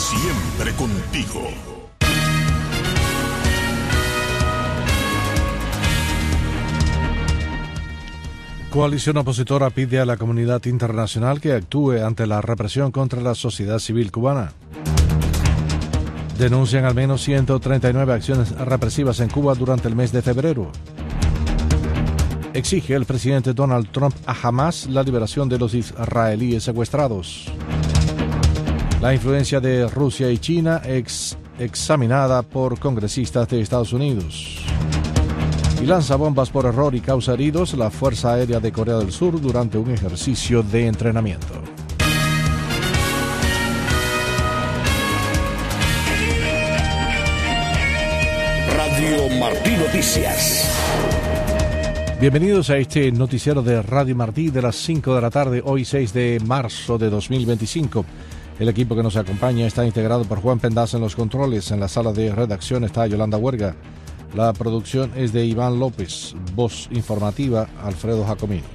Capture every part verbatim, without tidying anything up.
Siempre contigo. Coalición opositora pide a la comunidad internacional que actúe ante la represión contra la sociedad civil cubana. Denuncian al menos ciento treinta y nueve acciones represivas en Cuba durante el mes de febrero. Exige el presidente Donald Trump a Hamás la liberación de los israelíes secuestrados. La influencia de Rusia y China ex- examinada por congresistas de Estados Unidos. Y lanza bombas por error y causa heridos la Fuerza Aérea de Corea del Sur durante un ejercicio de entrenamiento. Radio Martí Noticias. Bienvenidos a este noticiero de Radio Martí de las cinco de la tarde, hoy seis de marzo de dos mil veinticinco. El equipo que nos acompaña está integrado por Juan Pendas en los controles. En la sala de redacción está Yolanda Huerga. La producción es de Iván López. Voz informativa, Alfredo Jacomino.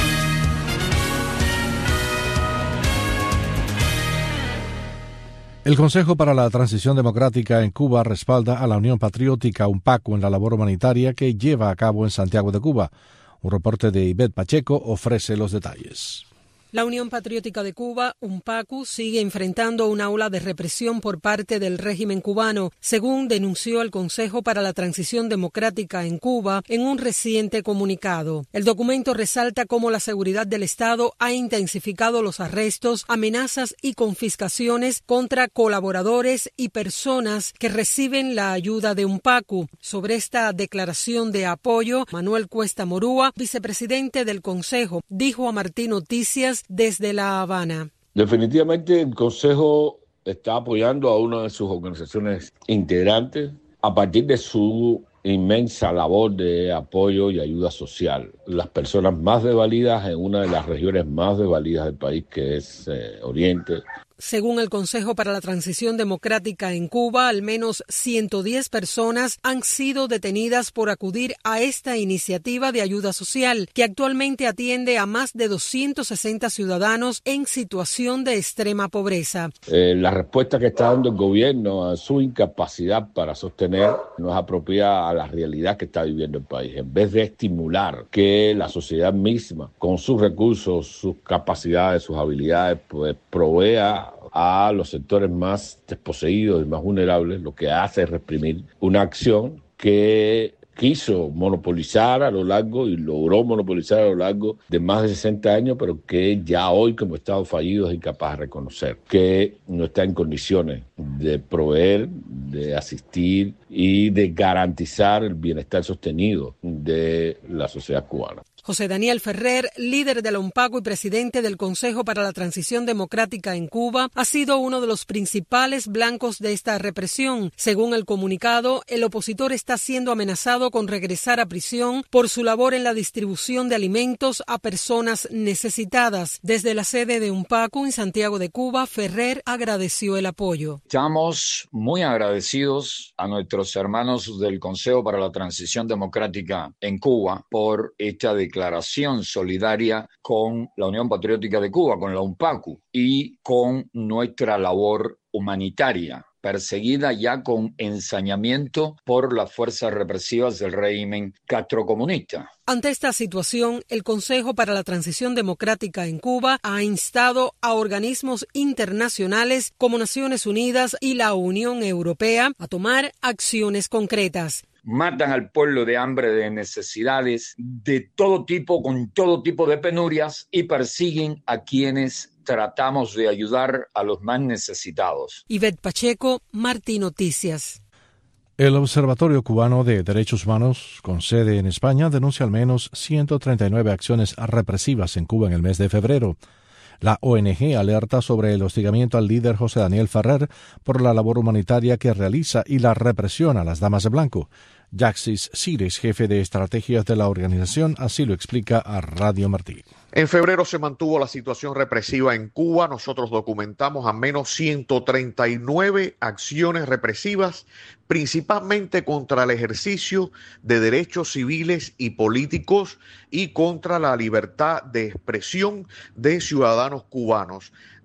El Consejo para la Transición Democrática en Cuba respalda a la Unión Patriótica UNPACU en la labor humanitaria que lleva a cabo en Santiago de Cuba. Un reporte de Ivette Pacheco ofrece los detalles. La Unión Patriótica de Cuba, UNPACU, sigue enfrentando una ola de represión por parte del régimen cubano, según denunció el Consejo para la Transición Democrática en Cuba en un reciente comunicado. El documento resalta cómo la seguridad del Estado ha intensificado los arrestos, amenazas y confiscaciones contra colaboradores y personas que reciben la ayuda de UNPACU. Sobre esta declaración de apoyo, Manuel Cuesta Morúa, vicepresidente del Consejo, dijo a Martí Noticias desde La Habana. Definitivamente el Consejo está apoyando a una de sus organizaciones integrantes a partir de su inmensa labor de apoyo y ayuda social. Las personas más desvalidas en una de las regiones más desvalidas del país, que es eh, Oriente. Según el Consejo para la Transición Democrática en Cuba, al menos ciento diez personas han sido detenidas por acudir a esta iniciativa de ayuda social, que actualmente atiende a más de doscientos sesenta ciudadanos en situación de extrema pobreza. Eh, la respuesta que está dando el gobierno a su incapacidad para sostener no es apropiada a la realidad que está viviendo el país. En vez de estimular que la sociedad misma, con sus recursos, sus capacidades, sus habilidades, pues provea a los sectores más desposeídos y más vulnerables, lo que hace es reprimir una acción que quiso monopolizar a lo largo y logró monopolizar a lo largo de más de sesenta años, pero que ya hoy como Estado fallido es incapaz de reconocer, que no está en condiciones de proveer, de asistir y de garantizar el bienestar sostenido de la sociedad cubana. José Daniel Ferrer, líder de la UNPACU y presidente del Consejo para la Transición Democrática en Cuba, ha sido uno de los principales blancos de esta represión. Según el comunicado, el opositor está siendo amenazado con regresar a prisión por su labor en la distribución de alimentos a personas necesitadas. Desde la sede de UNPACU en Santiago de Cuba, Ferrer agradeció el apoyo. Estamos muy agradecidos a nuestros hermanos del Consejo para la Transición Democrática en Cuba por esta declaración declaración solidaria con la Unión Patriótica de Cuba, con la UNPACU y con nuestra labor humanitaria, perseguida ya con ensañamiento por las fuerzas represivas del régimen castrocomunista. Ante esta situación, el Consejo para la Transición Democrática en Cuba ha instado a organismos internacionales como Naciones Unidas y la Unión Europea a tomar acciones concretas. Matan al pueblo de hambre, de necesidades, de todo tipo, con todo tipo de penurias, y persiguen a quienes tratamos de ayudar a los más necesitados. Ivette Pacheco, Martí Noticias. El Observatorio Cubano de Derechos Humanos, con sede en España, denuncia al menos ciento treinta y nueve acciones represivas en Cuba en el mes de febrero. La O N G alerta sobre el hostigamiento al líder José Daniel Ferrer por la labor humanitaria que realiza y la represión a las damas de blanco. Jaxis Cires, jefe de estrategias de la organización, así lo explica a Radio Martí. En febrero se mantuvo la situación represiva en Cuba. Nosotros documentamos al menos ciento treinta y nueve acciones represivas, principalmente contra el ejercicio de derechos civiles y políticos y contra la libertad de expresión de ciudadanos cubanos.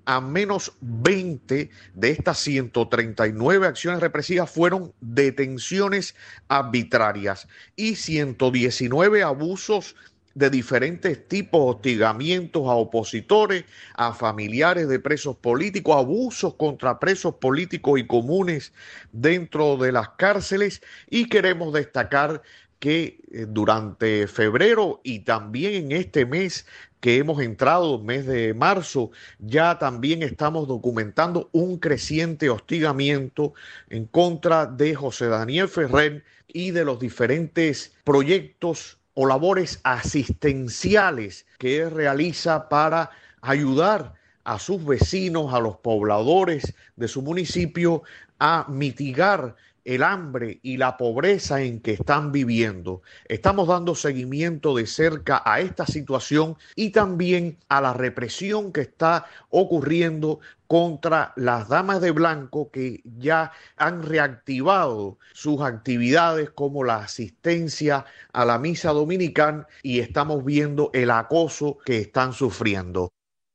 al menos veinte de estas ciento treinta y nueve acciones represivas fueron detenciones arbitrarias y ciento diecinueve abusos de diferentes tipos, hostigamientos a opositores, a familiares de presos políticos, abusos contra presos políticos y comunes dentro de las cárceles. Y queremos destacar que durante febrero y también en este mes que hemos entrado, mes de marzo, ya también estamos documentando un creciente hostigamiento en contra de José Daniel Ferrer y de los diferentes proyectos o labores asistenciales que él realiza para ayudar a sus vecinos, a los pobladores de su municipio a mitigar el hambre y la pobreza en que están viviendo. Estamos dando seguimiento de cerca a esta situación y también a la represión que está ocurriendo contra las damas de blanco que ya han reactivado sus actividades como la asistencia a la misa dominical y estamos viendo el acoso que están sufriendo.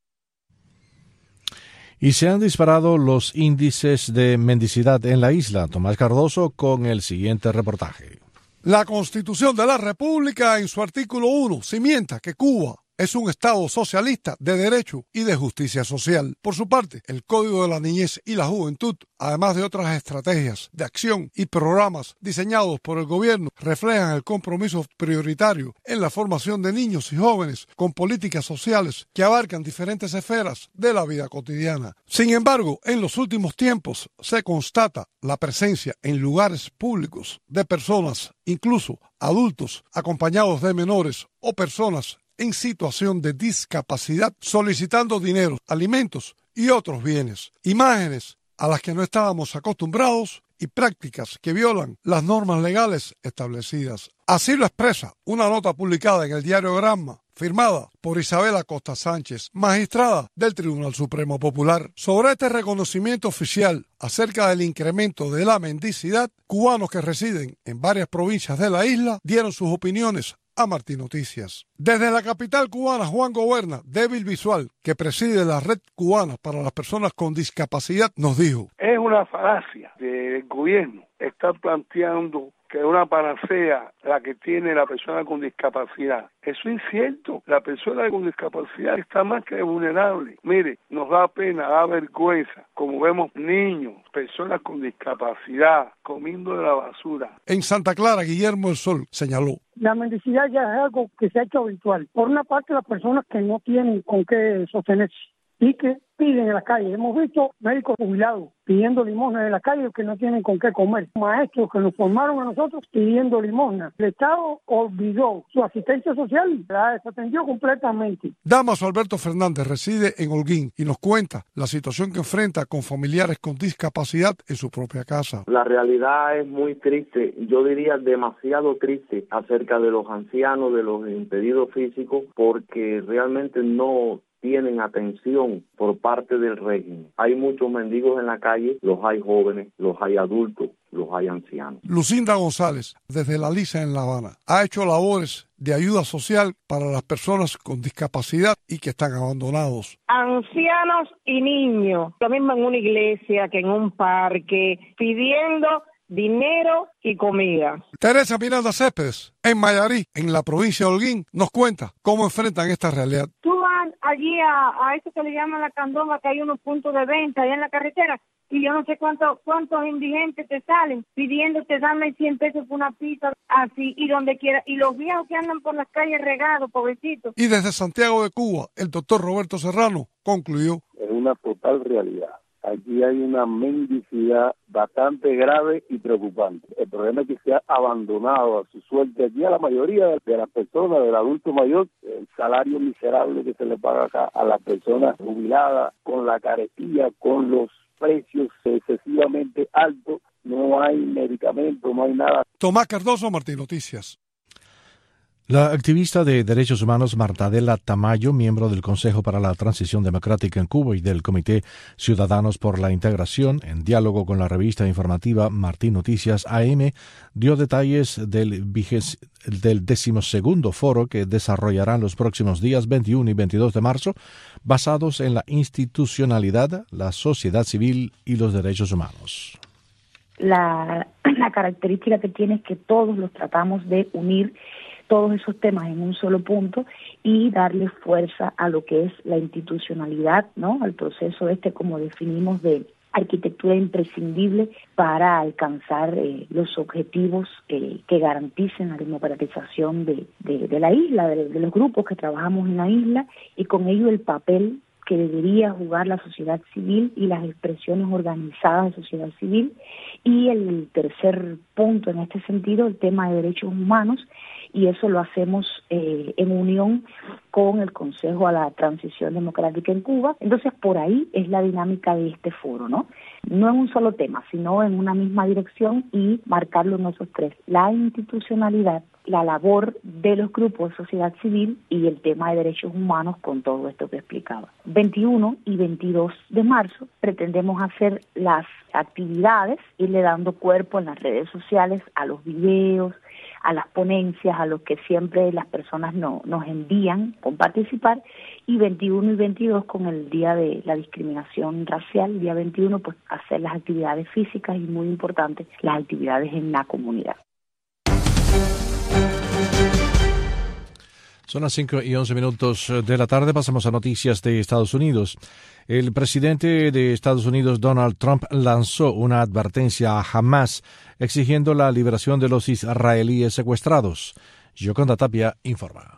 Y se han disparado los índices de mendicidad en la isla. Tomás Cardoso con el siguiente reportaje. La Constitución de la República en su artículo uno cimienta que Cuba es un Estado socialista de derecho y de justicia social. Por su parte, el Código de la Niñez y la Juventud, además de otras estrategias de acción y programas diseñados por el gobierno, reflejan el compromiso prioritario en la formación de niños y jóvenes con políticas sociales que abarcan diferentes esferas de la vida cotidiana. Sin embargo, en los últimos tiempos se constata la presencia en lugares públicos de personas, incluso adultos, acompañados de menores o personas en situación de discapacidad, solicitando dinero, alimentos y otros bienes. Imágenes a las que no estábamos acostumbrados y prácticas que violan las normas legales establecidas. Así lo expresa una nota publicada en el diario Granma, firmada por Isabel Acosta Sánchez, magistrada del Tribunal Supremo Popular. Sobre este reconocimiento oficial acerca del incremento de la mendicidad, cubanos que residen en varias provincias de la isla dieron sus opiniones a Martín Noticias. Desde la capital cubana, Juan Goberna, débil visual, que preside la Red Cubana para las Personas con Discapacidad, nos dijo: es una falacia del gobierno estar planteando que es una panacea la que tiene la persona con discapacidad. Eso es incierto. La persona con discapacidad está más que vulnerable. Mire, nos da pena, da vergüenza, como vemos niños, personas con discapacidad, comiendo de la basura. En Santa Clara, Guillermo El Sol señaló: la mendicidad ya es algo que se ha hecho habitual. Por una parte, las personas que no tienen con qué sostenerse y que piden en la calle. Hemos visto médicos jubilados pidiendo limosna en la calle que no tienen con qué comer. Maestros que nos formaron a nosotros pidiendo limosna. El Estado olvidó su asistencia social, la desatendió completamente. Damaso Alberto Fernández reside en Holguín y nos cuenta la situación que enfrenta con familiares con discapacidad en su propia casa. La realidad es muy triste, yo diría demasiado triste, acerca de los ancianos, de los impedidos físicos, porque realmente no tienen atención por parte del régimen. Hay muchos mendigos en la calle, los hay jóvenes, los hay adultos, los hay ancianos. Lucinda González, desde La Lisa en La Habana, ha hecho labores de ayuda social para las personas con discapacidad y que están abandonados. Ancianos y niños, lo mismo en una iglesia que en un parque, pidiendo dinero y comida. Teresa Miranda Céspedes, en Mayarí, en la provincia de Holguín, nos cuenta cómo enfrentan esta realidad. Tú vas allí a, a eso que le llaman la candoma, que hay unos puntos de venta allá en la carretera, y yo no sé cuántos cuántos indigentes te salen pidiéndote dame cien pesos por una pizza, así, y donde quiera. Y los viejos que andan por las calles regados, pobrecitos. Y desde Santiago de Cuba, el doctor Roberto Serrano concluyó: es una total realidad. Aquí hay una mendicidad bastante grave y preocupante. El problema es que se ha abandonado a su suerte aquí a la mayoría de las personas, del adulto mayor, el salario miserable que se le paga acá a las personas jubiladas, con la carestía, con los precios excesivamente altos, no hay medicamentos, no hay nada. Tomás Cardoso, Martín Noticias. La activista de derechos humanos Martadela Tamayo, miembro del Consejo para la Transición Democrática en Cuba y del Comité Ciudadanos por la Integración, en diálogo con la revista informativa Martín Noticias A M, dio detalles del, viges, del decimosegundo foro que desarrollarán los próximos días veintiuno y veintidós de marzo, basados en la institucionalidad, la sociedad civil y los derechos humanos. La, la característica que tiene es que todos los tratamos de unir todos esos temas en un solo punto y darle fuerza a lo que es la institucionalidad, ¿no? Al proceso este, como definimos, de arquitectura imprescindible para alcanzar eh, los objetivos eh, que garanticen la democratización de, de, de la isla, de, de los grupos que trabajamos en la isla, y con ello el papel que debería jugar la sociedad civil y las expresiones organizadas de sociedad civil. Y el tercer punto en este sentido, el tema de derechos humanos, y eso lo hacemos eh, en unión con el Consejo a la Transición Democrática en Cuba. Entonces, por ahí es la dinámica de este foro, ¿no? No en un solo tema, sino en una misma dirección y marcarlo en esos tres: la institucionalidad, la labor de los grupos de sociedad civil y el tema de derechos humanos, con todo esto que explicaba. veintiuno y veintidós de marzo pretendemos hacer las actividades, irle dando cuerpo en las redes sociales a los videos, a las ponencias, a los que siempre las personas no, nos envían con participar, y veintiuno y veintidós con el Día de la Discriminación Racial, el día veintiuno, pues hacer las actividades físicas y, muy importante, las actividades en la comunidad. Son las cinco y once minutos de la tarde. Pasamos a noticias de Estados Unidos. El presidente de Estados Unidos, Donald Trump, lanzó una advertencia a Hamás exigiendo la liberación de los israelíes secuestrados. Yoconda Tapia informa.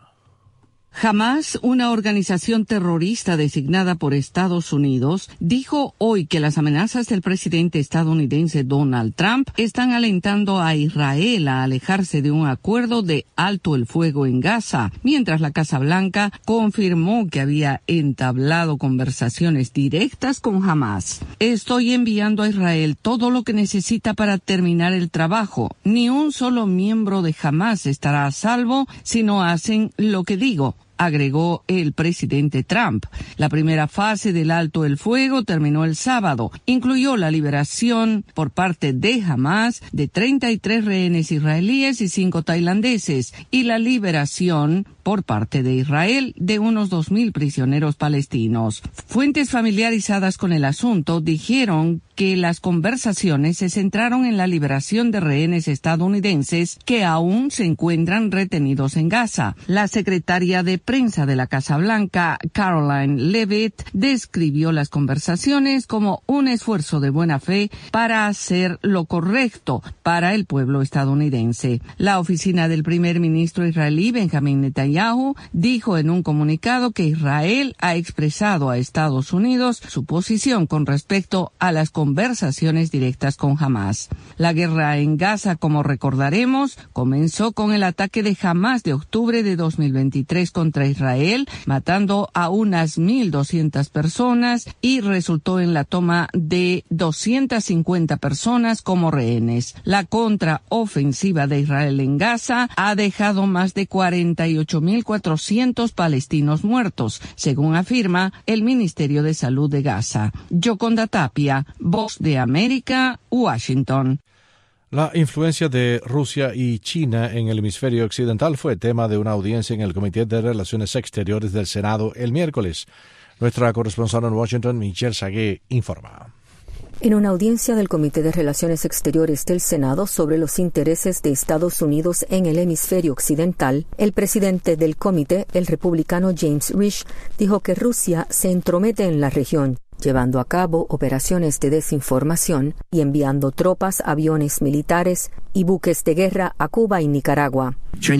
Hamás, una organización terrorista designada por Estados Unidos, dijo hoy que las amenazas del presidente estadounidense Donald Trump están alentando a Israel a alejarse de un acuerdo de alto el fuego en Gaza, mientras la Casa Blanca confirmó que había entablado conversaciones directas con Hamás. Estoy enviando a Israel todo lo que necesita para terminar el trabajo. Ni un solo miembro de Hamás estará a salvo si no hacen lo que digo, agregó el presidente Trump. La primera fase del alto el fuego terminó el sábado. Incluyó la liberación por parte de Hamás de treinta y tres rehenes israelíes y cinco tailandeses, y la liberación por parte de Israel de unos dos mil prisioneros palestinos. Fuentes familiarizadas con el asunto dijeron que las conversaciones se centraron en la liberación de rehenes estadounidenses que aún se encuentran retenidos en Gaza. La secretaria de prensa de la Casa Blanca, Caroline Leavitt, describió las conversaciones como un esfuerzo de buena fe para hacer lo correcto para el pueblo estadounidense. La oficina del primer ministro israelí, Benjamin Netanyahu, dijo en un comunicado que Israel ha expresado a Estados Unidos su posición con respecto a las conversaciones directas con Hamás. La guerra en Gaza, como recordaremos, comenzó con el ataque de Hamás de octubre de dos mil veintitrés contra Israel, matando a unas mil doscientas personas, y resultó en la toma de doscientas cincuenta personas como rehenes. La contraofensiva de Israel en Gaza ha dejado más de cuarenta y ocho mil cuatrocientos palestinos muertos, según afirma el Ministerio de Salud de Gaza. Yoconda Tapia, Voz de América, Washington. La influencia de Rusia y China en el hemisferio occidental fue tema de una audiencia en el Comité de Relaciones Exteriores del Senado el miércoles. Nuestra corresponsal en Washington, Michelle Sagué, informa. En una audiencia del Comité de Relaciones Exteriores del Senado sobre los intereses de Estados Unidos en el hemisferio occidental, el presidente del comité, el republicano James Risch, dijo que Rusia se entromete en la región, llevando a cabo operaciones de desinformación y enviando tropas, aviones militares y buques de guerra a Cuba y Nicaragua.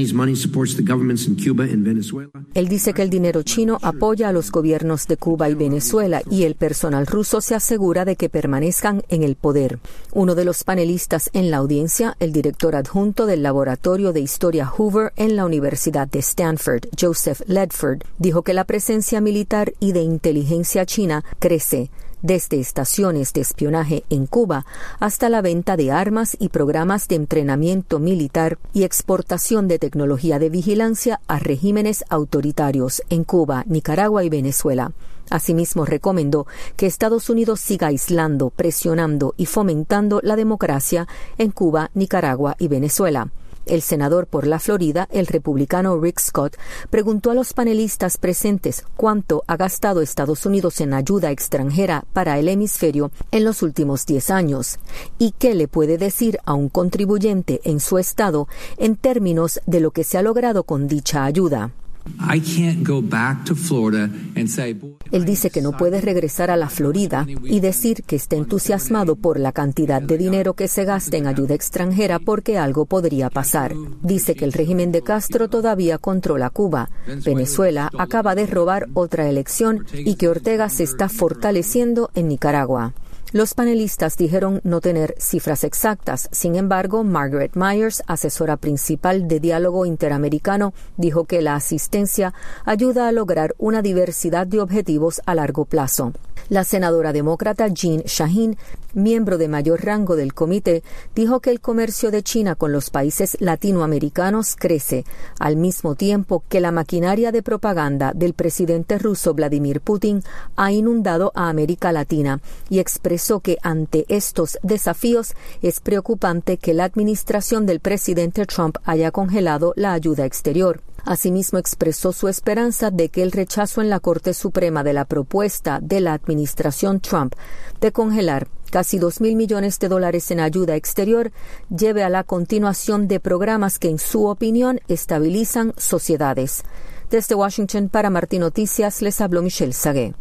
Él dice que el dinero chino apoya a los gobiernos de Cuba y Venezuela y el personal ruso se asegura de que permanezcan en el poder. Uno de los panelistas en la audiencia, el director adjunto del Laboratorio de Historia Hoover en la Universidad de Stanford, Joseph Ledford, dijo que la presencia militar y de inteligencia china crece, desde estaciones de espionaje en Cuba hasta la venta de armas y programas de entrenamiento militar y exportación de tecnología de vigilancia a regímenes autoritarios en Cuba, Nicaragua y Venezuela. Asimismo, recomendó que Estados Unidos siga aislando, presionando y fomentando la democracia en Cuba, Nicaragua y Venezuela. El senador por la Florida, el republicano Rick Scott, preguntó a los panelistas presentes cuánto ha gastado Estados Unidos en ayuda extranjera para el hemisferio en los últimos diez años y qué le puede decir a un contribuyente en su estado en términos de lo que se ha logrado con dicha ayuda. Él dice que no puede regresar a la Florida y decir que está entusiasmado por la cantidad de dinero que se gasta en ayuda extranjera porque algo podría pasar. Dice que el régimen de Castro todavía controla Cuba. Venezuela acaba de robar otra elección y que Ortega se está fortaleciendo en Nicaragua. Los panelistas dijeron no tener cifras exactas. Sin embargo, Margaret Myers, asesora principal de Diálogo Interamericano, dijo que la asistencia ayuda a lograr una diversidad de objetivos a largo plazo. La senadora demócrata Jean Shaheen, miembro de mayor rango del comité, dijo que el comercio de China con los países latinoamericanos crece, al mismo tiempo que la maquinaria de propaganda del presidente ruso Vladimir Putin ha inundado a América Latina, y expresó que ante estos desafíos es preocupante que la administración del presidente Trump haya congelado la ayuda exterior. Asimismo, expresó su esperanza de que el rechazo en la Corte Suprema de la propuesta de la administración Trump de congelar casi dos mil millones de dólares en ayuda exterior lleve a la continuación de programas que, en su opinión, estabilizan sociedades. Desde Washington, para Martín Noticias, les habló Michelle Sagué.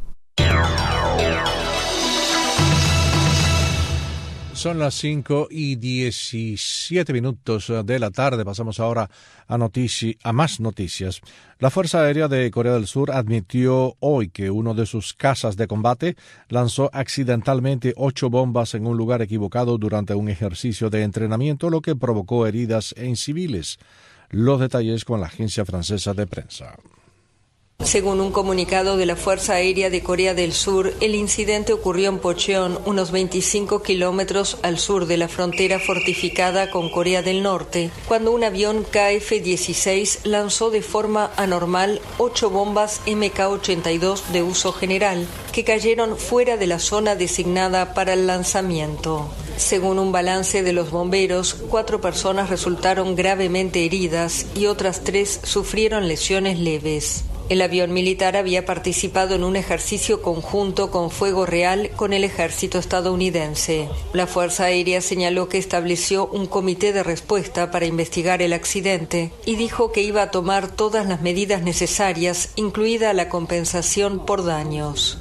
Son las cinco y diecisiete minutos de la tarde. Pasamos ahora a, notici- a más noticias. La Fuerza Aérea de Corea del Sur admitió hoy que uno de sus cazas de combate lanzó accidentalmente ocho bombas en un lugar equivocado durante un ejercicio de entrenamiento, lo que provocó heridas en civiles. Los detalles con la agencia francesa de prensa. Según un comunicado de la Fuerza Aérea de Corea del Sur, el incidente ocurrió en Pocheon, unos veinticinco kilómetros al sur de la frontera fortificada con Corea del Norte, cuando un avión K F dieciséis lanzó de forma anormal ocho bombas M K ochenta y dos de uso general, que cayeron fuera de la zona designada para el lanzamiento. Según un balance de los bomberos, cuatro personas resultaron gravemente heridas y otras tres sufrieron lesiones leves. El avión militar había participado en un ejercicio conjunto con fuego real con el ejército estadounidense. La Fuerza Aérea señaló que estableció un comité de respuesta para investigar el accidente y dijo que iba a tomar todas las medidas necesarias, incluida la compensación por daños.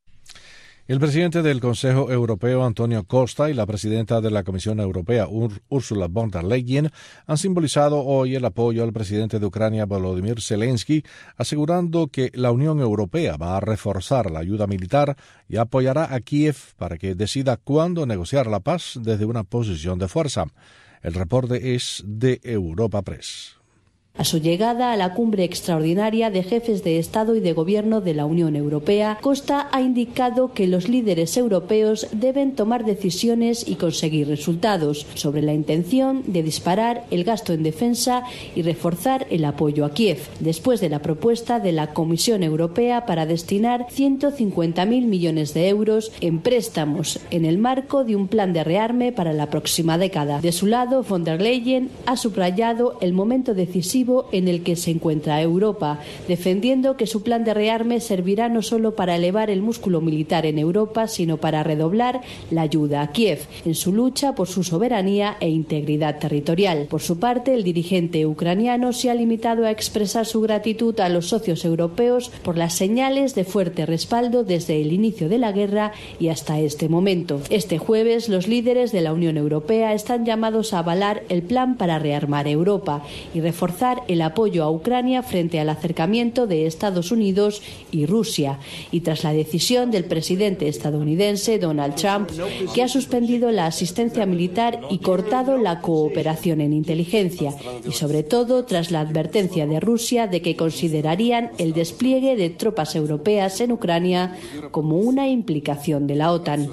El presidente del Consejo Europeo, Antonio Costa, y la presidenta de la Comisión Europea, Ur- Ursula von der Leyen, han simbolizado hoy el apoyo al presidente de Ucrania, Volodymyr Zelensky, asegurando que la Unión Europea va a reforzar la ayuda militar y apoyará a Kiev para que decida cuándo negociar la paz desde una posición de fuerza. El reporte es de Europa Press. A su llegada a la cumbre extraordinaria de jefes de Estado y de Gobierno de la Unión Europea, Costa ha indicado que los líderes europeos deben tomar decisiones y conseguir resultados sobre la intención de disparar el gasto en defensa y reforzar el apoyo a Kiev, después de la propuesta de la Comisión Europea para destinar ciento cincuenta mil millones de euros en préstamos en el marco de un plan de rearme para la próxima década. De su lado, von der Leyen ha subrayado el momento decisivo en el que se encuentra Europa, defendiendo que su plan de rearme servirá no solo para elevar el músculo militar en Europa, sino para redoblar la ayuda a Kiev en su lucha por su soberanía e integridad territorial. Por su parte, el dirigente ucraniano se ha limitado a expresar su gratitud a los socios europeos por las señales de fuerte respaldo desde el inicio de la guerra y hasta este momento. Este jueves, los líderes de la Unión Europea están llamados a avalar el plan para rearmar Europa y reforzar reforzar el apoyo a Ucrania frente al acercamiento de Estados Unidos y Rusia, y tras la decisión del presidente estadounidense Donald Trump, que ha suspendido la asistencia militar y cortado la cooperación en inteligencia, y sobre todo tras la advertencia de Rusia de que considerarían el despliegue de tropas europeas en Ucrania como una implicación de la OTAN.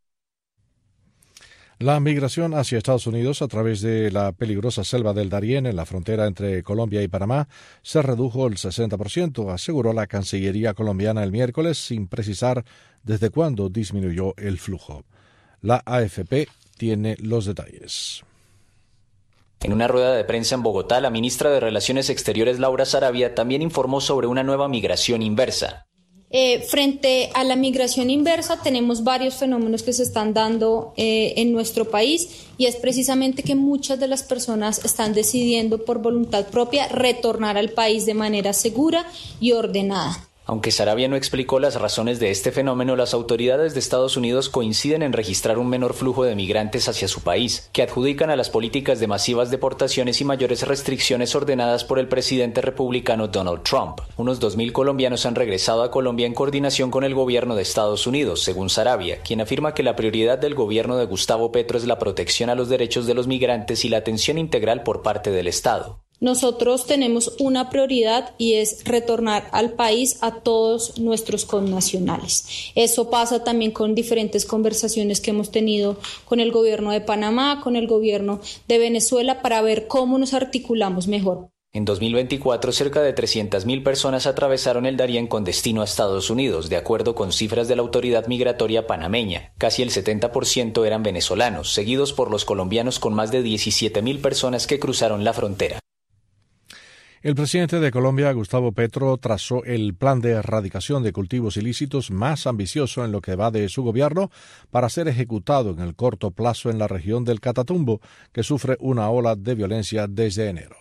La migración hacia Estados Unidos a través de la peligrosa selva del Darién en la frontera entre Colombia y Panamá se redujo el sesenta por ciento, aseguró la Cancillería colombiana el miércoles, sin precisar desde cuándo disminuyó el flujo. La A F P tiene los detalles. En una rueda de prensa en Bogotá, la ministra de Relaciones Exteriores, Laura Sarabia, también informó sobre una nueva migración inversa. Eh, frente a la migración inversa tenemos varios fenómenos que se están dando eh, en nuestro país, y es precisamente que muchas de las personas están decidiendo por voluntad propia retornar al país de manera segura y ordenada. Aunque Sarabia no explicó las razones de este fenómeno, las autoridades de Estados Unidos coinciden en registrar un menor flujo de migrantes hacia su país, que adjudican a las políticas de masivas deportaciones y mayores restricciones ordenadas por el presidente republicano Donald Trump. Unos dos mil colombianos han regresado a Colombia en coordinación con el gobierno de Estados Unidos, según Sarabia, quien afirma que la prioridad del gobierno de Gustavo Petro es la protección a los derechos de los migrantes y la atención integral por parte del Estado. Nosotros tenemos una prioridad y es retornar al país a todos nuestros connacionales. Eso pasa también con diferentes conversaciones que hemos tenido con el gobierno de Panamá, con el gobierno de Venezuela, para ver cómo nos articulamos mejor. En dos mil veinticuatro, cerca de trescientas mil personas atravesaron el Darién con destino a Estados Unidos, de acuerdo con cifras de la autoridad migratoria panameña. Casi el setenta por ciento eran venezolanos, seguidos por los colombianos, con más de diecisiete mil personas que cruzaron la frontera. El presidente de Colombia, Gustavo Petro, trazó el plan de erradicación de cultivos ilícitos más ambicioso en lo que va de su gobierno para ser ejecutado en el corto plazo en la región del Catatumbo, que sufre una ola de violencia desde enero.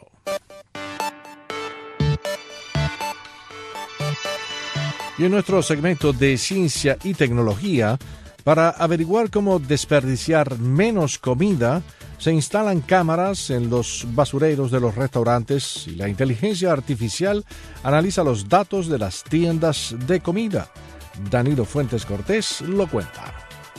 Y en nuestro segmento de ciencia y tecnología, para averiguar cómo desperdiciar menos comida, se instalan cámaras en los basureros de los restaurantes y la inteligencia artificial analiza los datos de las tiendas de comida. Danilo Fuentes Cortés lo cuenta.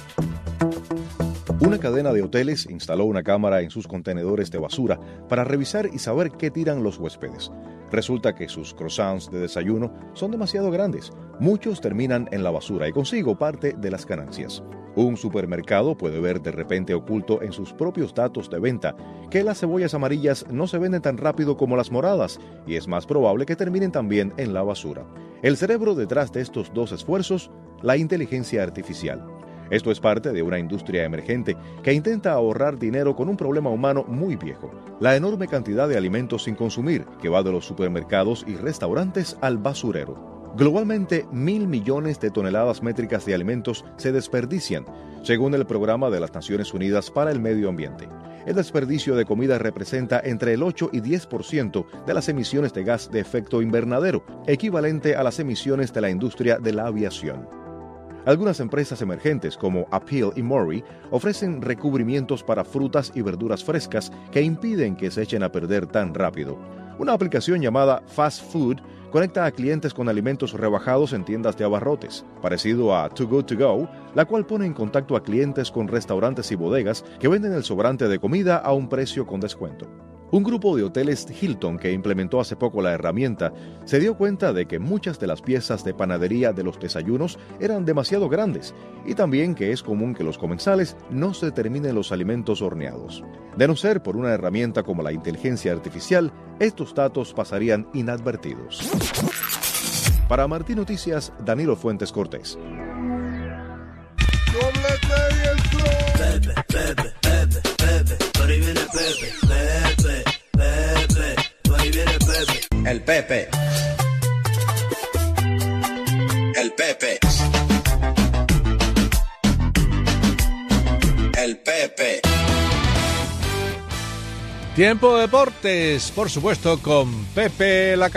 Una cadena de hoteles instaló una cámara en sus contenedores de basura para revisar y saber qué tiran los huéspedes. Resulta que sus croissants de desayuno son demasiado grandes. Muchos terminan en la basura y consigo parte de las ganancias. Un supermercado puede ver de repente oculto en sus propios datos de venta que las cebollas amarillas no se venden tan rápido como las moradas y es más probable que terminen también en la basura. El cerebro detrás de estos dos esfuerzos, la inteligencia artificial. Esto es parte de una industria emergente que intenta ahorrar dinero con un problema humano muy viejo: la enorme cantidad de alimentos sin consumir que va de los supermercados y restaurantes al basurero. Globalmente, mil millones de toneladas métricas de alimentos se desperdician, según el Programa de las Naciones Unidas para el Medio Ambiente. El desperdicio de comida representa entre el ocho y diez por ciento de las emisiones de gas de efecto invernadero, equivalente a las emisiones de la industria de la aviación. Algunas empresas emergentes como Apeel y Murray ofrecen recubrimientos para frutas y verduras frescas que impiden que se echen a perder tan rápido. Una aplicación llamada Fast Food conecta a clientes con alimentos rebajados en tiendas de abarrotes, parecido a Too Good To Go, la cual pone en contacto a clientes con restaurantes y bodegas que venden el sobrante de comida a un precio con descuento. Un grupo de hoteles Hilton que implementó hace poco la herramienta se dio cuenta de que muchas de las piezas de panadería de los desayunos eran demasiado grandes y también que es común que los comensales no se terminen los alimentos horneados. De no ser por una herramienta como la inteligencia artificial, estos datos pasarían inadvertidos. Para Martín Noticias, Danilo Fuentes Cortés. Pepe, Pepe, Pepe, Pepe, por ahí viene Pepe, Pepe, Pepe, por ahí viene Pepe. El Pepe. El Pepe. El Pepe. Tiempo de deportes, por supuesto, con Pepe Lacayo.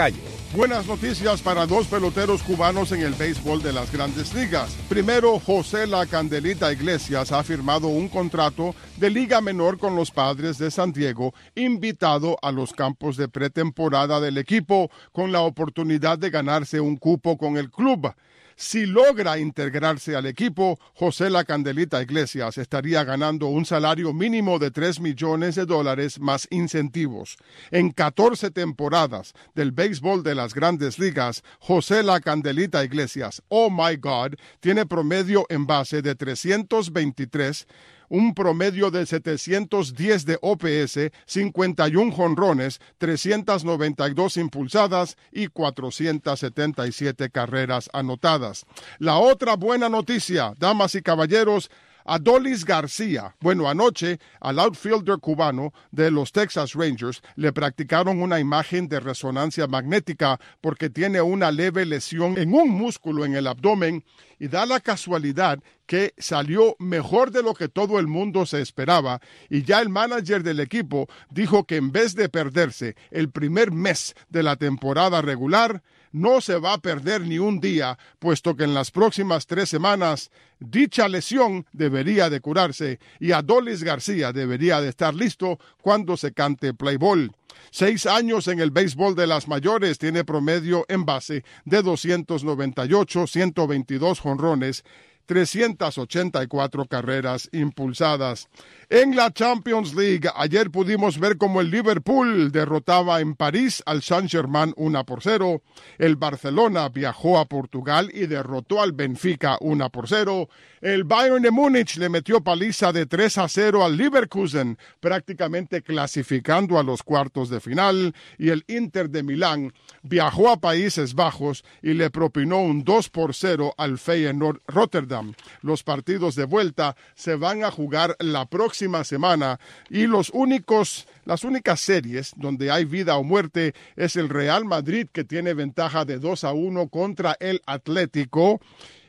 Buenas noticias para dos peloteros cubanos en el béisbol de las Grandes Ligas. Primero, José La Candelita Iglesias ha firmado un contrato de Liga Menor con los Padres de San Diego, invitado a los campos de pretemporada del equipo con la oportunidad de ganarse un cupo con el club. Si logra integrarse al equipo, José La Candelita Iglesias estaría ganando un salario mínimo de tres millones de dólares más incentivos. En catorce temporadas del béisbol de las Grandes Ligas, José La Candelita Iglesias, oh my God, tiene promedio en base de trescientos veintitrés, un promedio de setecientos diez de O P S, cincuenta y uno jonrones, trescientas noventa y dos impulsadas y cuatrocientas setenta y siete carreras anotadas. La otra buena noticia, damas y caballeros, Adolis García. Bueno, anoche al outfielder cubano de los Texas Rangers le practicaron una imagen de resonancia magnética porque tiene una leve lesión en un músculo en el abdomen y da la casualidad que salió mejor de lo que todo el mundo se esperaba y ya el manager del equipo dijo que en vez de perderse el primer mes de la temporada regular, no se va a perder ni un día, puesto que en las próximas tres semanas dicha lesión debería de curarse y Adolis García debería de estar listo cuando se cante play ball. Seis años en el béisbol de las mayores, tiene promedio en base de doscientos noventa y ocho, ciento veintidós jonrones, trescientas ochenta y cuatro carreras impulsadas. En la Champions League, ayer pudimos ver cómo el Liverpool derrotaba en París al Saint-Germain uno por cero. El Barcelona viajó a Portugal y derrotó al Benfica uno por cero. El Bayern de Múnich le metió paliza de tres a cero al Leverkusen, prácticamente clasificando a los cuartos de final. Y el Inter de Milán viajó a Países Bajos y le propinó un dos por cero al Feyenoord Rotterdam. Los partidos de vuelta se van a jugar la próxima semana y los únicos, las únicas series donde hay vida o muerte es el Real Madrid, que tiene ventaja de dos a uno contra el Atlético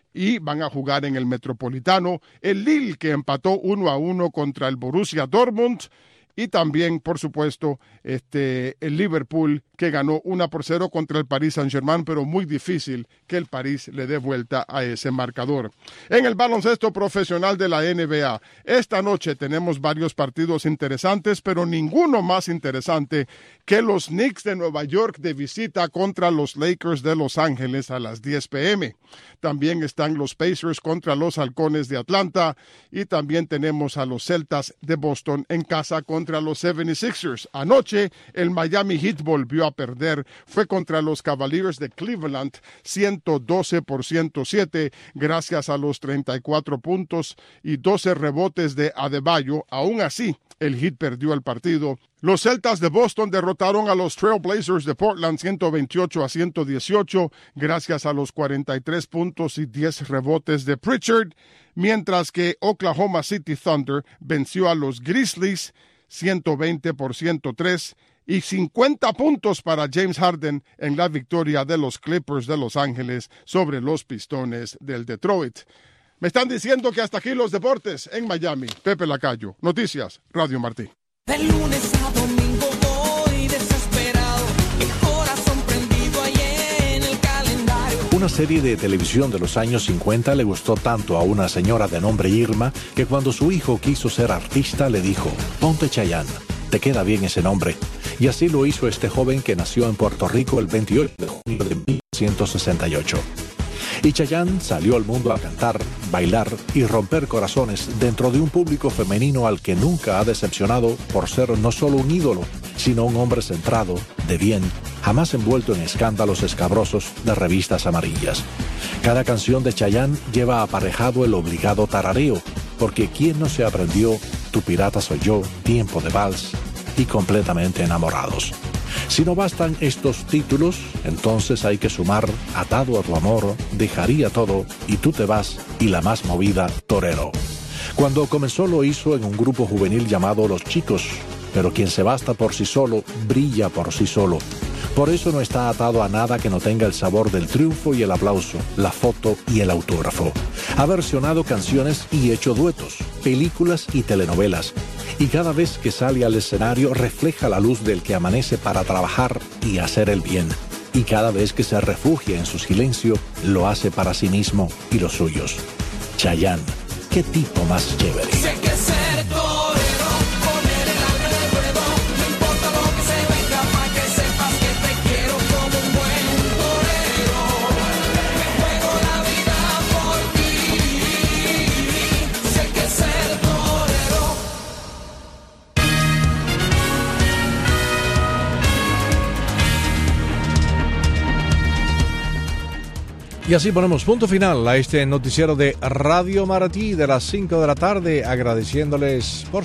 y van a jugar en el Metropolitano, el Lille, que empató uno a uno contra el Borussia Dortmund, y también, por supuesto, este, el Liverpool, que ganó uno por cero contra el Paris Saint-Germain, pero muy difícil que el París le dé vuelta a ese marcador. En el baloncesto profesional de la N B A, esta noche tenemos varios partidos interesantes, pero ninguno más interesante que los Knicks de Nueva York de visita contra los Lakers de Los Ángeles a las diez p m También están los Pacers contra los Halcones de Atlanta y también tenemos a los Celtas de Boston en casa contra los setenta y seis ers. Anoche el Miami Heat volvió a perder, fue contra los Cavaliers de Cleveland, ciento doce por ciento siete, gracias a los treinta y cuatro puntos y doce rebotes de Adebayo. Aún así, el Heat perdió el partido. Los Celtas de Boston derrotaron a los Trail Blazers de Portland ciento veintiocho a ciento dieciocho, gracias a los cuarenta y tres puntos y diez rebotes de Pritchard, mientras que Oklahoma City Thunder venció a los Grizzlies ciento veinte por ciento tres y cincuenta puntos para James Harden en la victoria de los Clippers de Los Ángeles sobre los Pistones del Detroit. Me están diciendo que hasta aquí los deportes en Miami. Pepe Lacayo, Noticias, Radio Martí. De lunes a domingo voy desesperado, el corazón prendido ahí en el calendario. Una serie de televisión de los años cincuenta le gustó tanto a una señora de nombre Irma que cuando su hijo quiso ser artista le dijo: ponte Chayanne, te queda bien ese nombre. Y así lo hizo este joven que nació en Puerto Rico el veintiocho de junio de mil novecientos sesenta y ocho. Y Chayanne salió al mundo a cantar, bailar y romper corazones dentro de un público femenino al que nunca ha decepcionado por ser no solo un ídolo, sino un hombre centrado, de bien, jamás envuelto en escándalos escabrosos de revistas amarillas. Cada canción de Chayanne lleva aparejado el obligado tarareo, porque ¿quién no se aprendió Tu pirata soy yo, Tiempo de vals y Completamente enamorados? Si no bastan estos títulos, entonces hay que sumar Atado a tu amor, Dejaría todo y Tú te vas y la más movida, Torero. Cuando comenzó lo hizo en un grupo juvenil llamado Los Chicos, pero quien se basta por sí solo, brilla por sí solo. Por eso no está atado a nada que no tenga el sabor del triunfo y el aplauso, la foto y el autógrafo. Ha versionado canciones y hecho duetos, películas y telenovelas. Y cada vez que sale al escenario refleja la luz del que amanece para trabajar y hacer el bien. y cada vez que se refugia en su silencio, lo hace para sí mismo y los suyos. Chayanne, qué tipo más chévere. Sé que ser torero, poner el alma en el ruedo, no importa lo que se venga, para que sepas que te quiero como un buen torero. Me juego la vida por ti. Sé que ser torero. Y así ponemos punto final a este noticiero de Radio Maratí de las cinco de la tarde, agradeciéndoles por